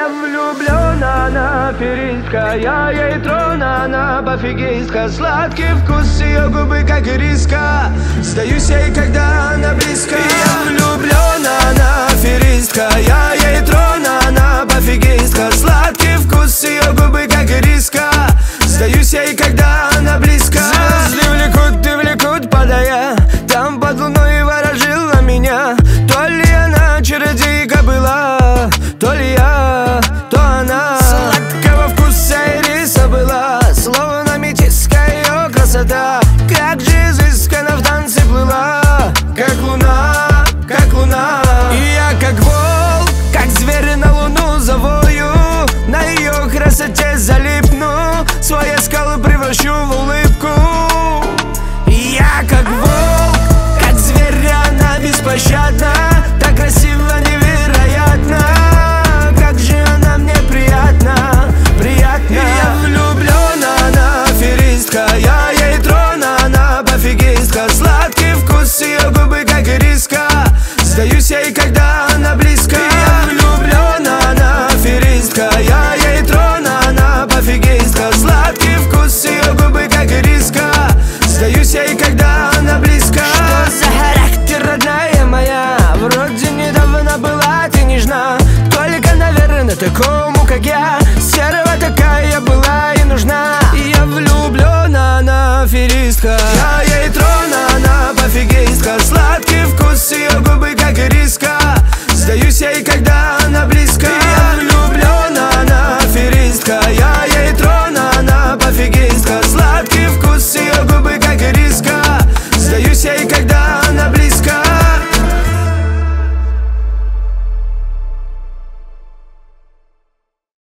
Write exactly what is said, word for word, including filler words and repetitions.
Я влюблен, она аферистка, я ей трон, она пофигистка. Сладкий вкус ее губы, как ириска. Сдаюсь ей, когда она близко. Я влюблен, она аферистка, я ей трон, она пофигистка. Сладкий вкус ее губы, как ириска. Сдаюсь ей, когда она близко. Звезды влекут и влекут, падая там под луной ворожила меня. То ли она чародейка была, то ли я, то она. Сладкого вкуса ириса была, словно метиска ее красота. Как же изысканно в танце плыла, как луна, как луна. И я как волк, как зверь на луну завою. На ее красоте залипну, свои скалы превращу в улыбку. И я как волк, как зверь, она беспощадна. Так красиво, невероятно. Как же она мне приятна, приятна. Я влюблен, она аферистка, я ей трон, она пофигистка. Сладкий вкус ее губы, как ириска. Сдаюсь ей, когда она близко. Я влюблен, она аферистка, я ей трон, она пофигистка. Сладкий вкус ее губы, как ириска. Сдаюсь ей, когда она близко. Что за характер, родная моя? Вроде недавно была ты нежна, только, наверное, такой